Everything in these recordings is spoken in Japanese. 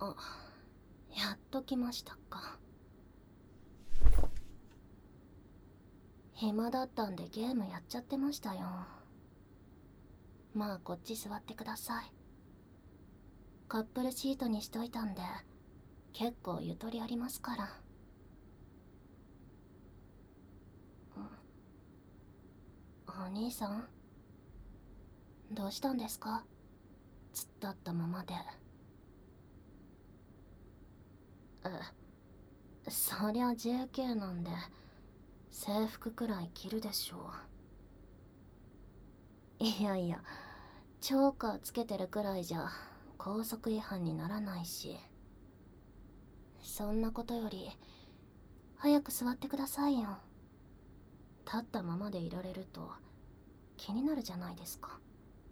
あ、やっと来ましたか。暇だったんでゲームやっちゃってましたよ。まあこっち座ってください。カップルシートにしといたんで結構ゆとりありますから。お兄さん、どうしたんですか？突っ立ったままで。そりゃ JK なんで制服くらい着るでしょう。いやいや、チョーカーつけてるくらいじゃ校則違反にならないし。そんなことより早く座ってくださいよ。立ったままでいられると気になるじゃないですか。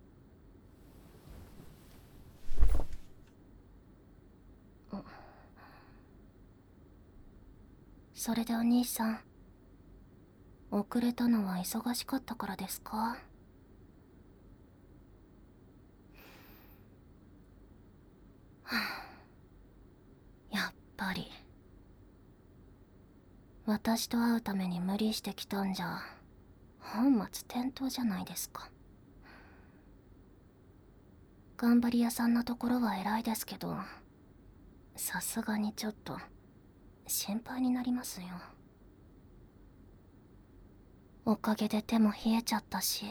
それでお兄さん、遅れたのは忙しかったからですか？やっぱり私と会うために無理してきたんじゃ本末転倒じゃないですか。頑張り屋さんなところは偉いですけど、さすがにちょっと心配になりますよ。おかげで手も冷えちゃったし、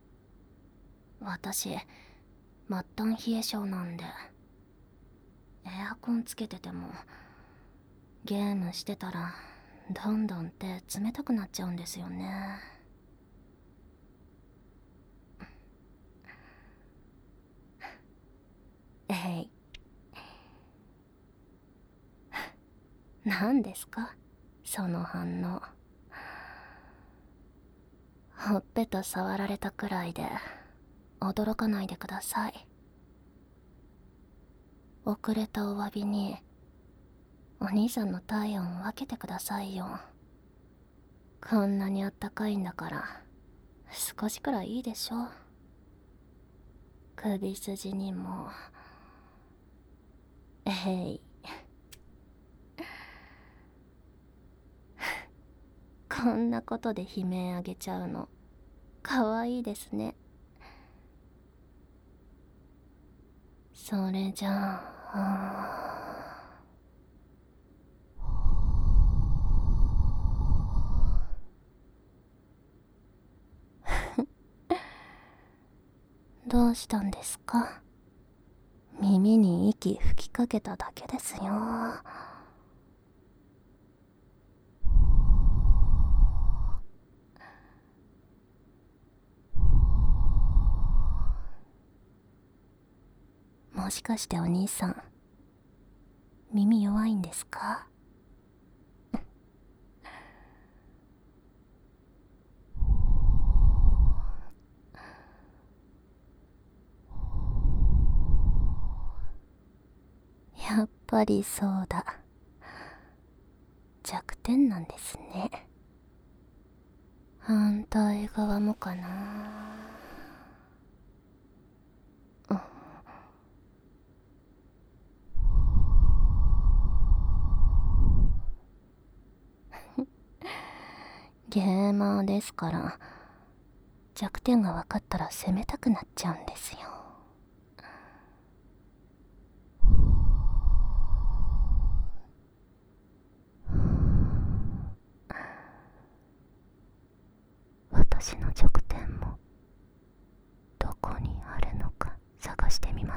私末端冷え性なんで、エアコンつけててもゲームしてたらどんどん手冷たくなっちゃうんですよね。えい。何ですかその反応。ほっぺた触られたくらいで驚かないでください。遅れたお詫びにお兄さんの体温分けてくださいよ。こんなにあったかいんだから少しくらいいいでしょ。首筋にも。えい。こんなことで悲鳴あげちゃうのかわいいですね。それじゃあ、どうしたんですか？耳に息吹きかけただけですよ。もしかしてお兄さん、耳弱いんですか？やっぱりそうだ。弱点なんですね。反対側もかな。ゲーマーですから弱点が分かったら攻めたくなっちゃうんですよ。私の弱点もどこにあるのか探してみます。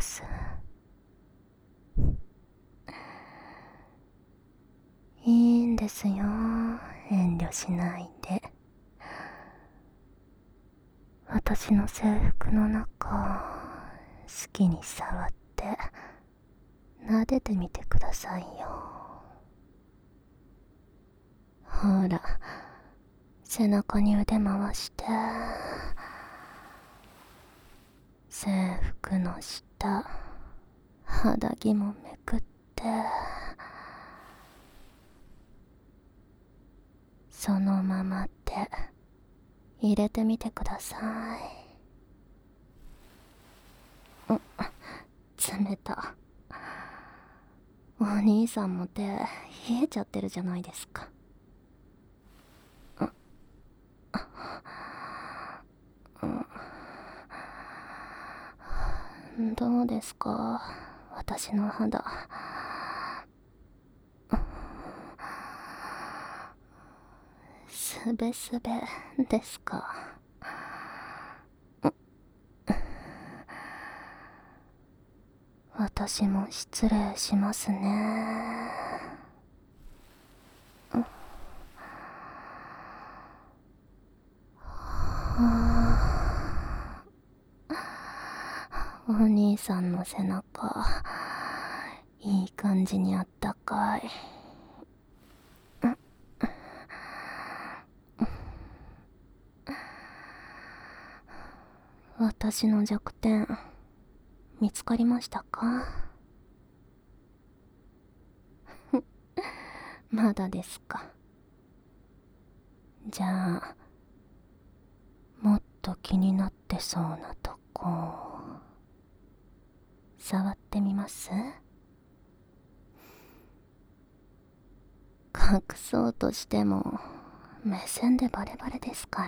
いいんですよ、遠慮しないで。私の制服の中好きに触って撫でてみてくださいよ。ほら、背中に腕回して制服の下、肌着もめくってそのまま手入れてみてください。冷た。 お兄さんも手冷えちゃってるじゃないですか。どうですか、私の肌。すべすべですか。私も失礼しますね。お兄さんの背中、いい感じにあったかい。私の弱点見つかりましたか？まだですか。じゃあもっと気になってそうなとこ触ってみます？隠そうとしても目線でバレバレですから。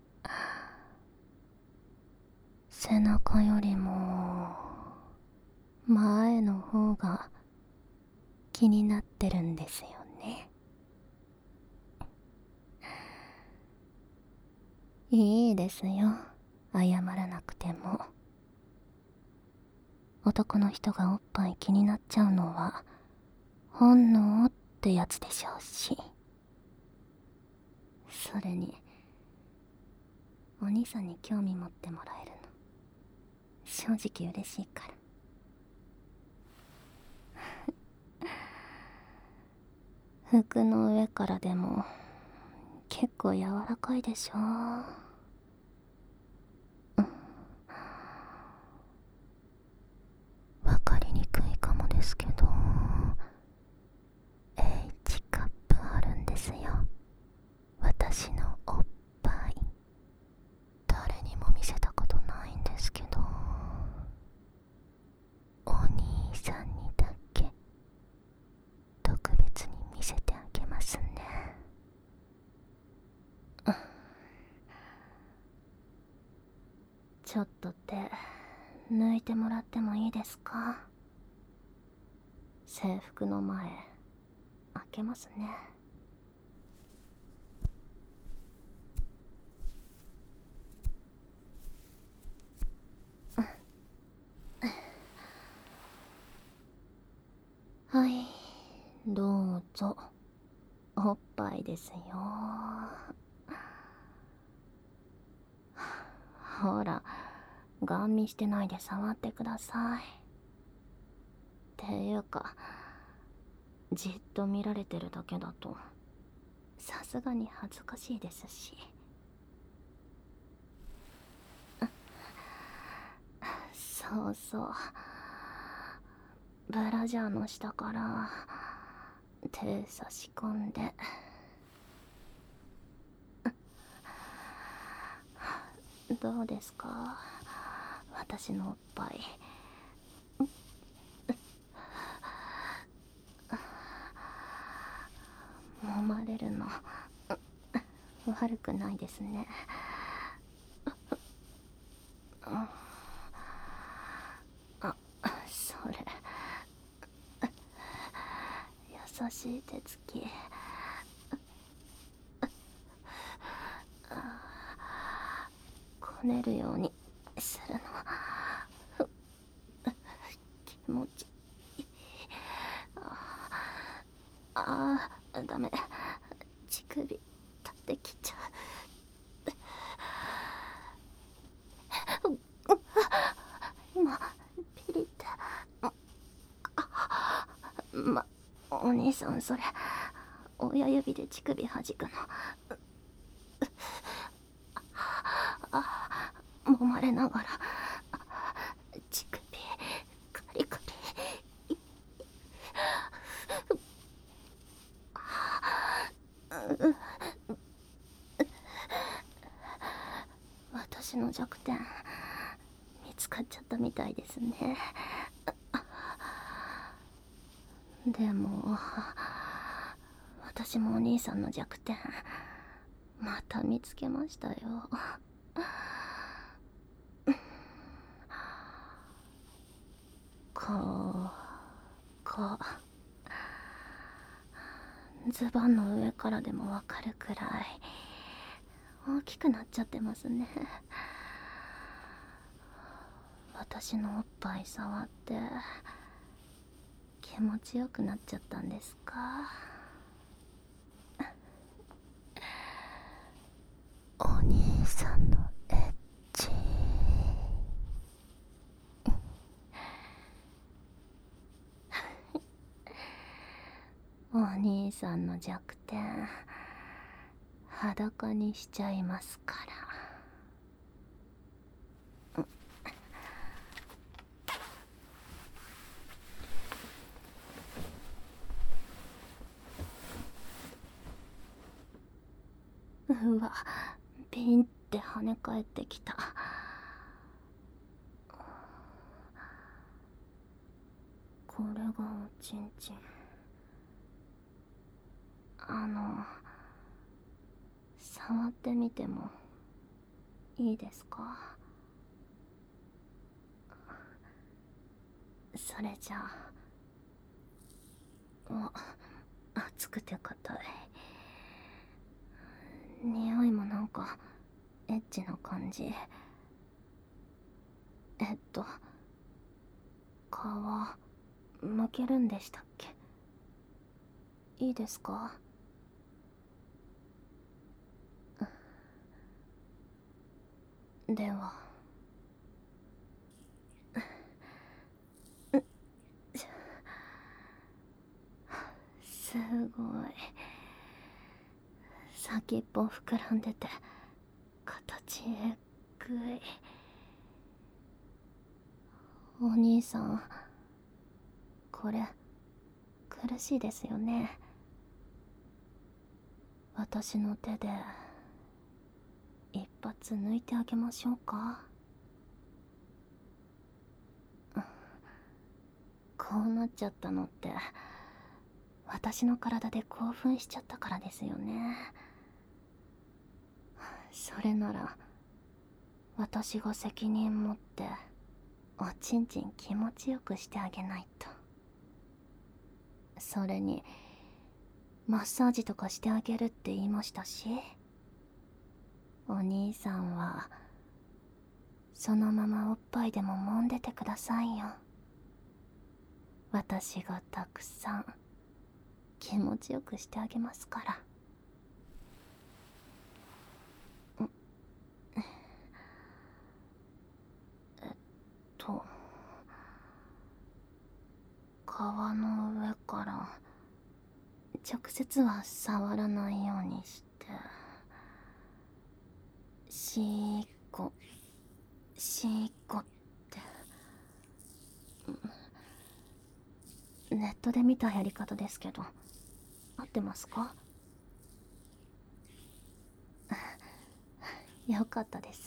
背中よりも前の方が気になってるんですよね。いいですよ、謝らなくても。男の人がおっぱい気になっちゃうのは本能ってやつでしょうし。それにお兄さんに興味持ってもらえるの正直嬉しいから。服の上からでも結構柔らかいでしょ。わかりにくいかもですけど H カップあるんですよ、私のおっぱい。誰にも見せたことないんですけど、お兄さんにだけ特別に見せてあげますね。ちょっと手抜いてもらってもいいですか？制服の前開けますね。はい、どうぞ。おっぱいですよ。ほら、ガン見してないで触ってください。っていうか、じっと見られてるだけだとさすがに恥ずかしいですし。そうそう、ブラジャーの下から手差し込んで。どうですか、私のおっぱい。揉まれるの悪くないですね。それ優しい手つき。こねるようにするの気持ちいい。ダメ、乳首立ってきちゃう。今ピリってお兄さん、それ親指で乳首弾くの。揉まれながら乳首カリカリ。私の弱点見つかっちゃったみたいですね。 でも私もお兄さんの弱点また見つけましたよ。こズボンの上からでもわかるくらい大きくなっちゃってますね。私のおっぱい触って気持ちよくなっちゃったんですか？お兄さんのエッチお兄さんの弱点裸にしちゃいますから。うわ、ピンって跳ね返ってきた。これがおちんちん。触ってみてもいいですか？それじゃあ。熱くて硬い。匂いもなんかエッチな感じ。皮むけるんでしたっけ？いいですか？では。すごい。先っぽ膨らんでて形えっぐい。お兄さん、これ苦しいですよね。私の手で一発抜いてあげましょうか？こうなっちゃったのって私の体で興奮しちゃったからですよね。それなら私が責任持っておちんちん気持ちよくしてあげないと。それにマッサージとかしてあげるって言いましたし、お兄さんはそのままおっぱいでも揉んでてくださいよ。私がたくさん気持ちよくしてあげますから。皮の上から直接は触らないようにして、しーっこって。ネットで見たやり方ですけど合ってますか？よかったです。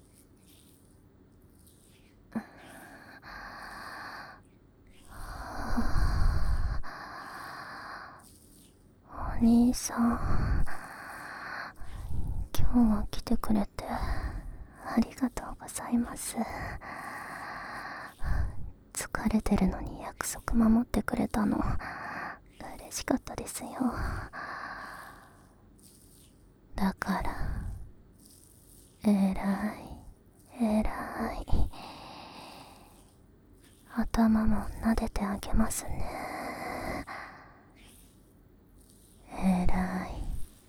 お兄さん、今日は来てくれてありがとうございます。疲れてるのに約束守ってくれたの嬉しかったですよ。だからえらい頭も撫でてあげますね。えらい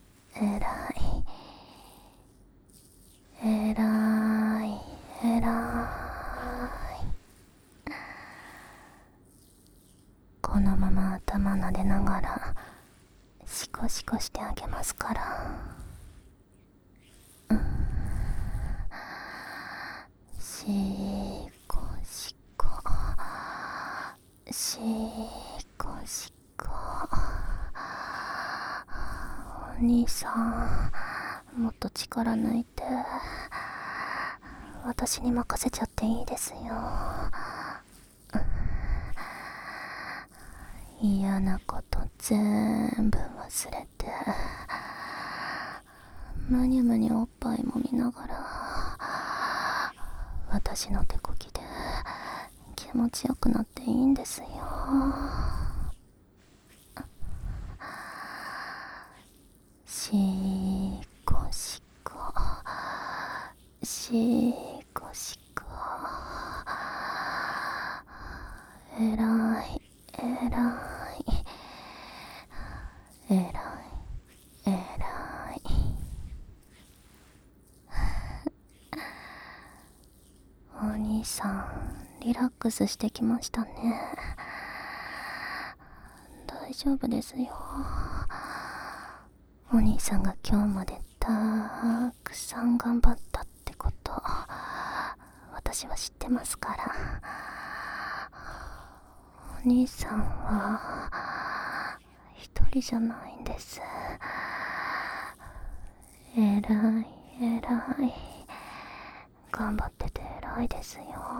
このまま頭撫でながらシコシコしてあげますから。シコシコお兄さん、もっと力抜いて私に任せちゃっていいですよ。 嫌なこと全部忘れて、むにゅむにゅおっぱいも見ながら、私の手こぎで気持ちよくなっていいんですよ。しこしこしこしこ、えらいえらいえらいえらい。お兄さんリラックスしてきましたね。大丈夫ですよ。お兄さんが今日までたくさん頑張ったってこと私は知ってますから。お兄さんは一人じゃないんです。えらいえらい、頑張ってて偉いですよ。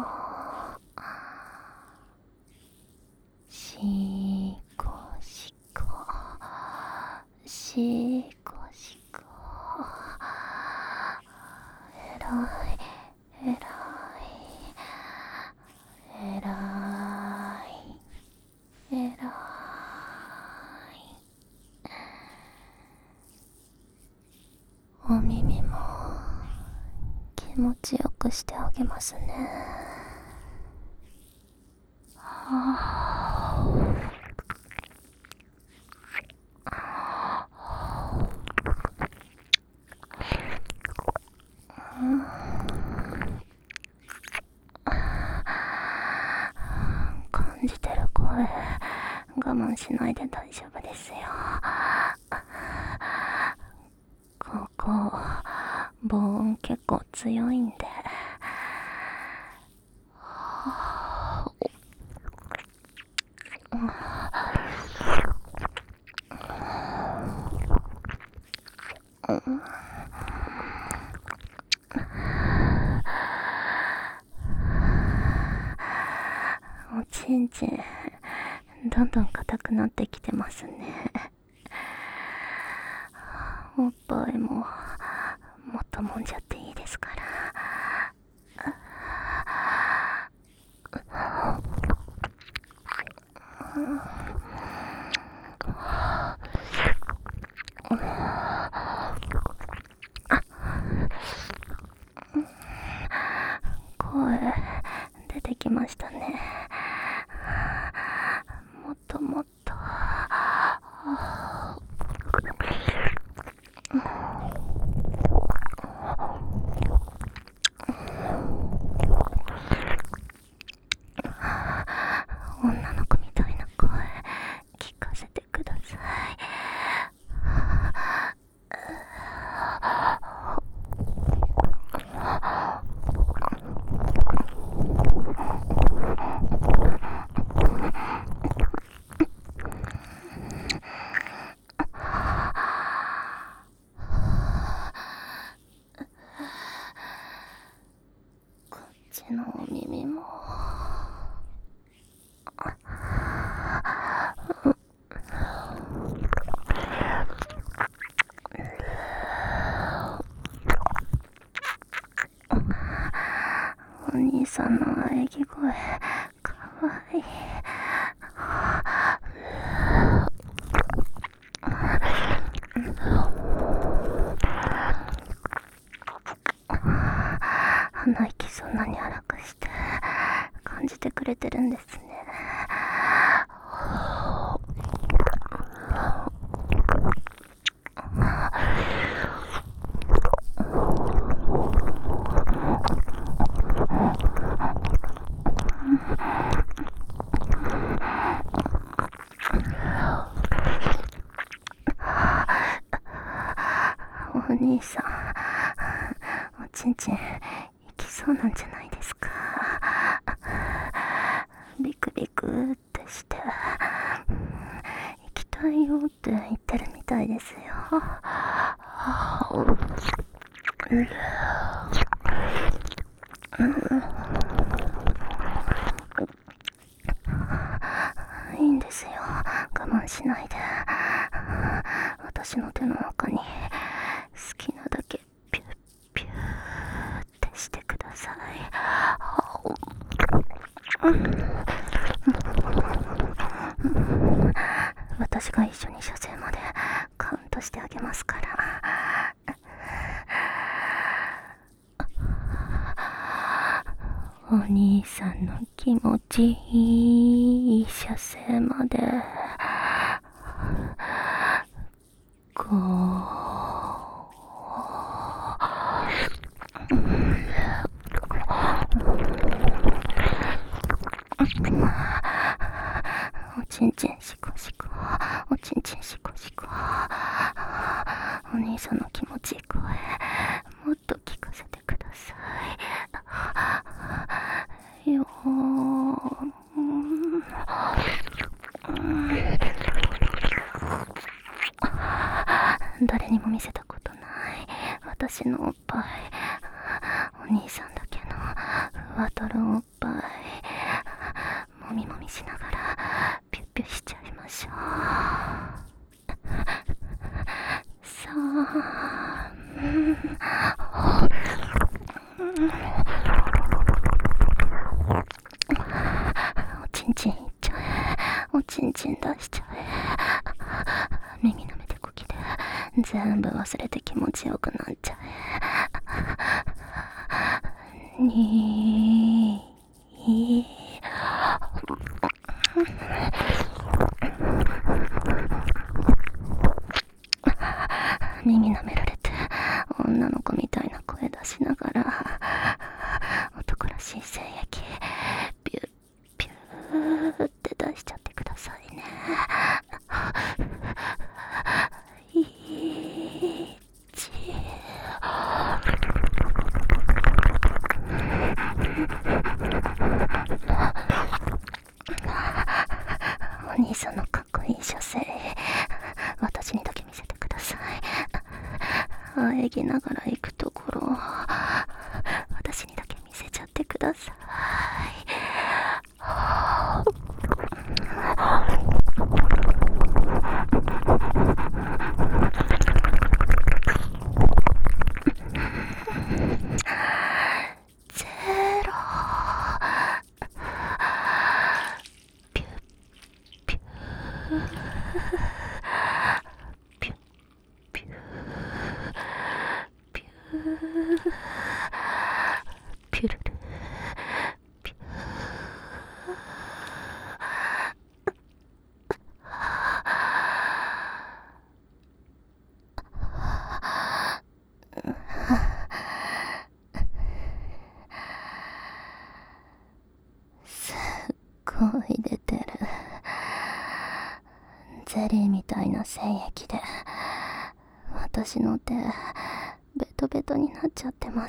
しこしこしこしこ、えらいえらいえらいえらい。お耳も気持ちよくしてあげますね。感じてる声我慢しないで大丈夫ですよ。ここ防音結構強いんで。おちんちんどんどん硬くなってきてますね。おっぱいももっともんじゃっていいですから。声出てきましたね。もっともっと。女の子みたいな声聞かせてください。こっちのお耳もお兄さんの喘ぎ声かわいい。鼻息そんなに荒くして感じてくれてるんですね。お兄さん、おちんちんいきそうなんじゃないですか。ビクビクってして行きたいよって言ってるみたいですよ。いいんですよ、 してください。私が一緒に射精までカウントしてあげますから。お兄さんの気持ちいい射精までこおちんちんしこしこ、おちんちんしこしこ。お兄さんの気持ちいい声もっと聞かせてくださいよ。誰にも見せたことない私のおっぱい、お兄さんだけのふわとろおっぱい、もみもみしながらピュッピュしちゃいましょう。さあ、おちんちんいっちゃえ、おちんちん出しちゃえ。耳舐めてこきで全部忘れて気持ちよくなっちゃえ。にー耳舐められて女の子みたいな声出しながら男らしい精液ピュッピューって出しちゃってくださいね。お兄さんのかっこいい射精私にだけ見せてください。喘ぎながら行くところ私にだけ見せちゃってください。ゼロピュッピューピュッピューピューピュルルピュー。すっごい出てる。ゼリーみたいな精液で私の手ベトベトになっちゃってます。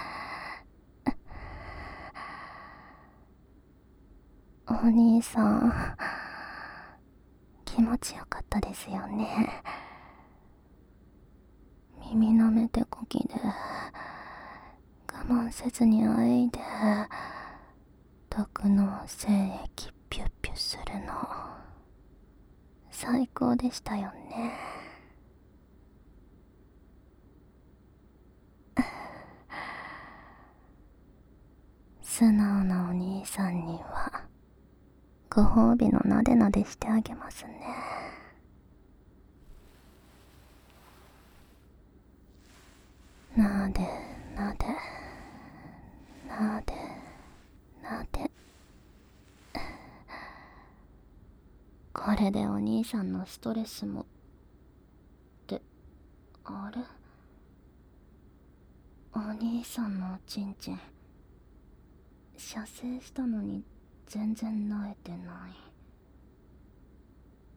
お兄さん気持ちよかったですよね。耳舐めてこきで我慢せずにあえいで毒の精液ピュッピュするの最高でしたよね。素直なお兄さんにはご褒美のなでなでしてあげますね。なでなでなでなで。これでお兄さんのストレスもってあれ、お兄さんのおちんちん射精したのに全然萎えてない。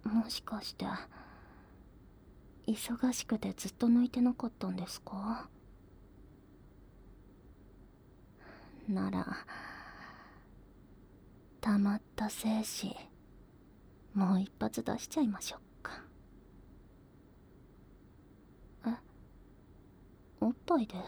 もしかして忙しくてずっと抜いてなかったんですか？なら溜まった精子もう一発出しちゃいましょうか。え、おっぱいで？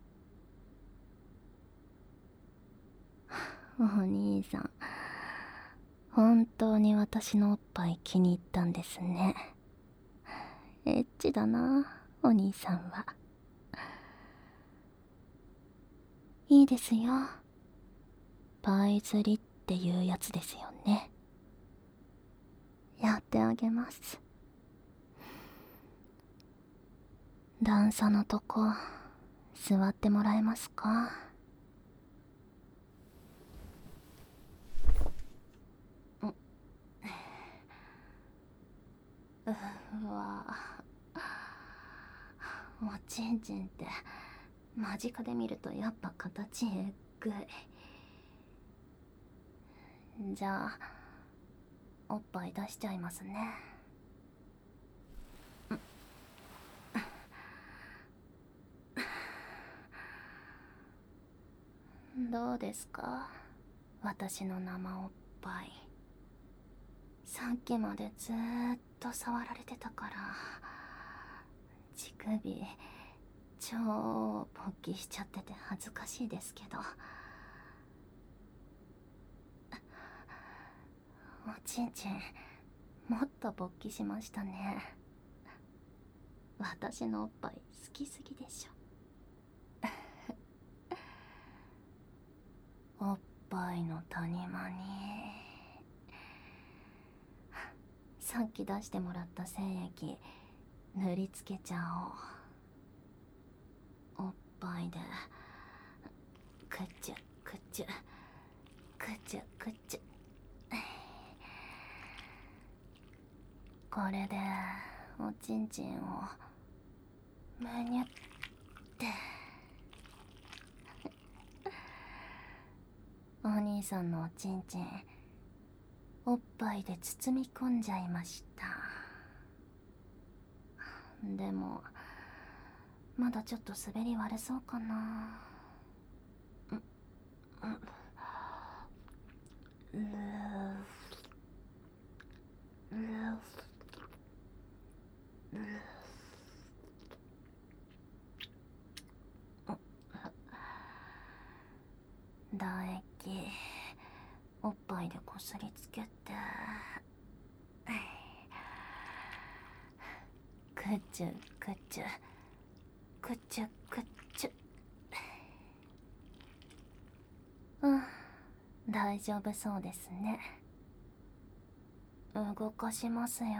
お兄さん本当に私のおっぱい気に入ったんですね。エッチだなお兄さんは。 いいですよ。パイ釣りっていうやつですよね。やってあげます。段差のとこ座ってもらえますか？うわ、おちんちんって間近で見るとやっぱ形えっぐい。じゃあおっぱい出しちゃいますね。どうですか、私の生おっぱい。さっきまでずーっと触られてたから乳首超勃起しちゃってて恥ずかしいですけど、おちんちんもっと勃起しましたね。私のおっぱい好きすぎでしょ。おっぱいの谷間にさっき出してもらった精液塗りつけちゃおう。おっぱいでくっちゅくっちゅくっちゅくっちゅ。これでおちんちんをむにゅって。お兄さんのおちんちんおっぱいで包み込んじゃいました。でもまだちょっと滑り悪そうかな。唾液おっぱいでこすりつけて、くっちゅくっちゅくっちゅくっちゅ。大丈夫そうですね。動かしますよ。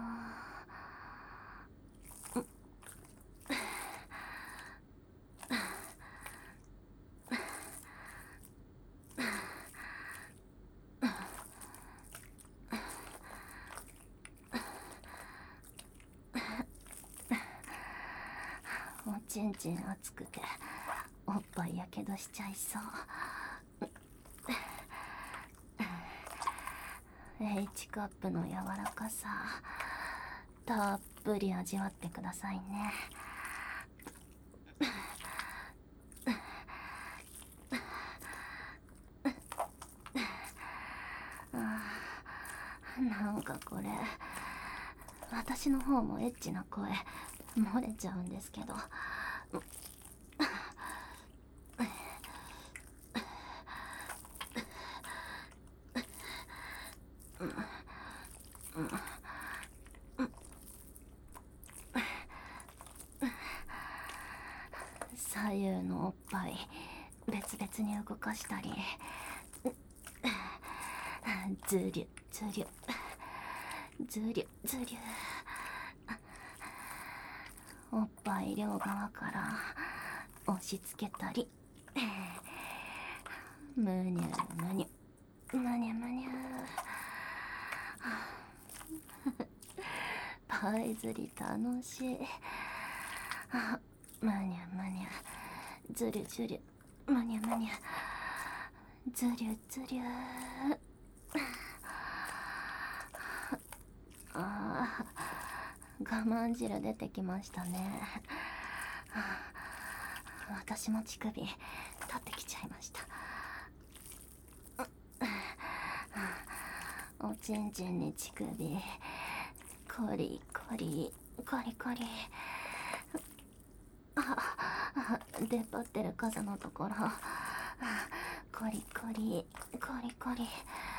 おちんちん熱くておっぱいやけどしちゃいそう。H カップの柔らかさたっぷり味わってくださいね。なんかこれ私の方もエッチな声漏れちゃうんですけど。左右のおっぱい別々に動かしたり、ずりゅずりゅずりゅずりゅ、おっぱい両側から押し付けたり、むにゅむにゅむにゅむにゅ。パイ釣り楽しい。むにゅむにゅずりゅずりゅむにゅむにゅずりゅずりゅ。我慢汁出てきましたね。私も乳首立ってきちゃいました。おちんちんに乳首コリコリコリコリ。出っ張ってる傘のところコリコリコリコリ。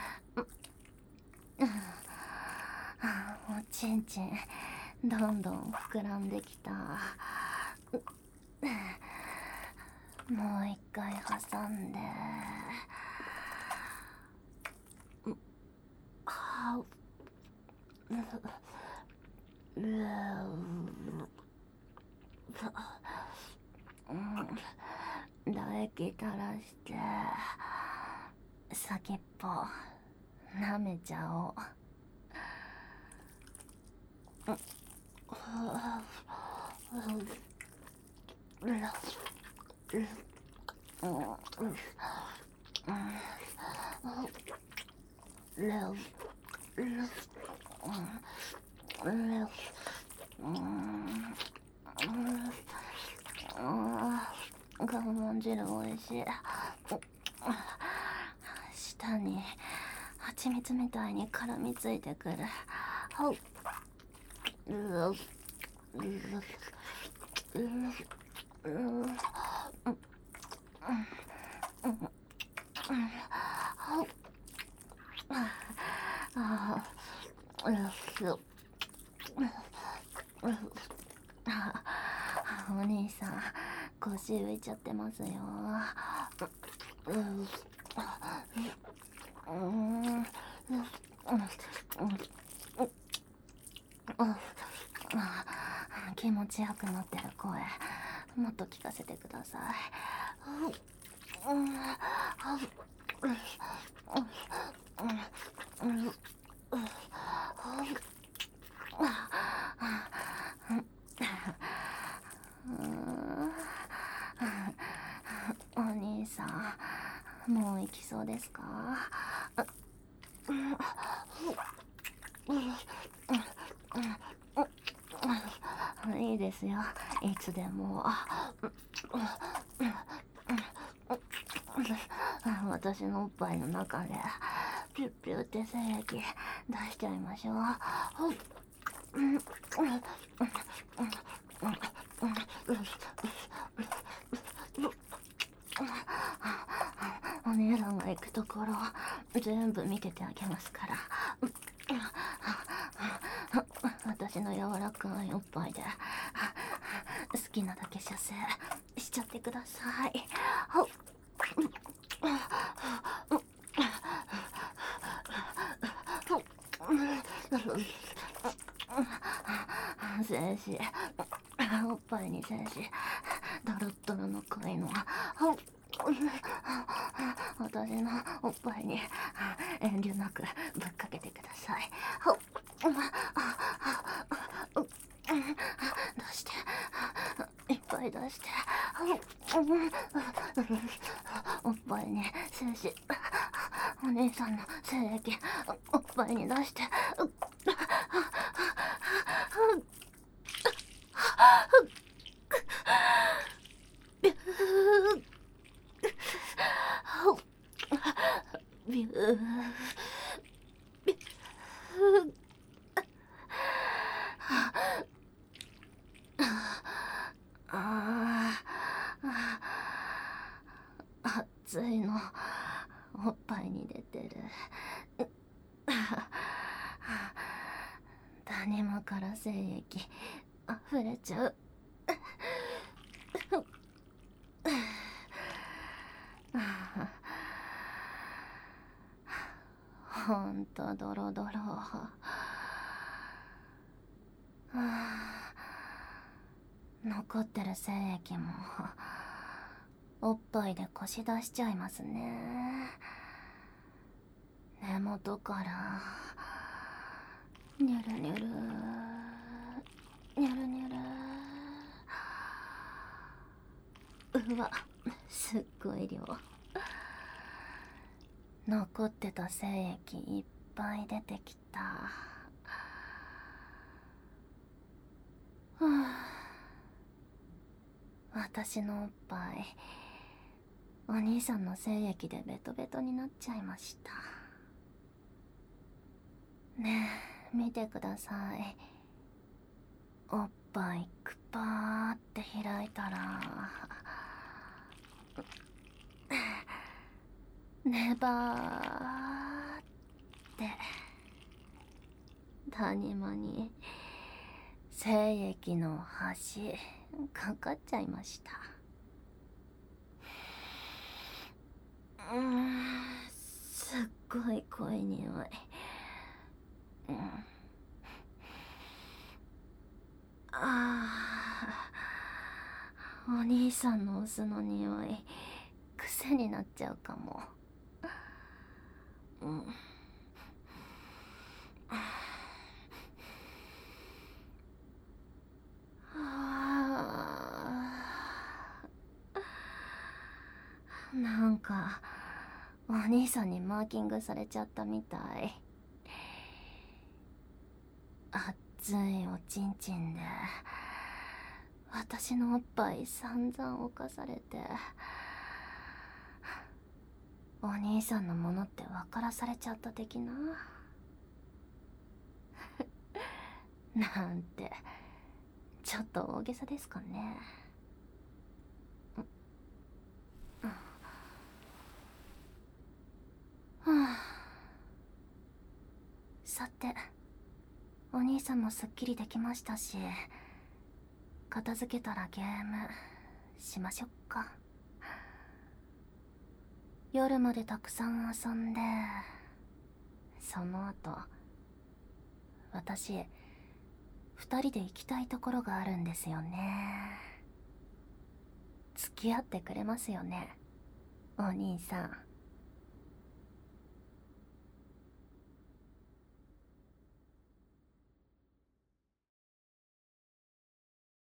おちんちんどんどん膨らんできた。 もう一回挟んで、はう唾液垂らして先っぽ舐めちゃおう。我慢汁おいしい。舌に蜂蜜みたいに絡みついてくる。お兄さん、腰浮いちゃってますよ。気持ちよくなってる声、もっと聞かせてください。お兄さん、もう行きそうですか？いいですよ、いつでも。私のおっぱいの中でピュッピュって精液出しちゃいましょう。お姉さんが行くところ全部見ててあげますから。私の柔らかいおっぱいで好きなだけ射精しちゃってください。精子、おっぱいに精子、ドロッドロの濃いの私のおっぱいに遠慮なくぶっかけてください。出して、いっぱい出して、おっぱいに精子、お姉さんの精液おっぱいに出して、ビュービュー。熱いのおっぱいに出てる。谷間から精液溢れちゃう。ほんとドロドロ。残ってる精液もおっぱいでこし出しちゃいますね。根元からニュルニュルニュルニュル。うわ、すっごい量。残ってた精液いっぱい出てきた。私のおっぱいお兄さんの精液でベトベトになっちゃいました。ねえ、見てください。おっぱいクパーって開いたらネバーって谷間に精液の端かかっちゃいました。 ごい濃い匂い。お兄さんのお酢の匂い癖になっちゃうかも。なんかお兄さんにマーキングされちゃったみたい。熱いおちんちんで私のおっぱい散々犯されて、お兄さんのものって分からされちゃった的な。なんてちょっと大げさですかね。さて、お兄さんもすっきりできましたし、片付けたらゲームしましょっか。夜までたくさん遊んで、その後私二人で行きたいところがあるんですよね。付き合ってくれますよね、お兄さん。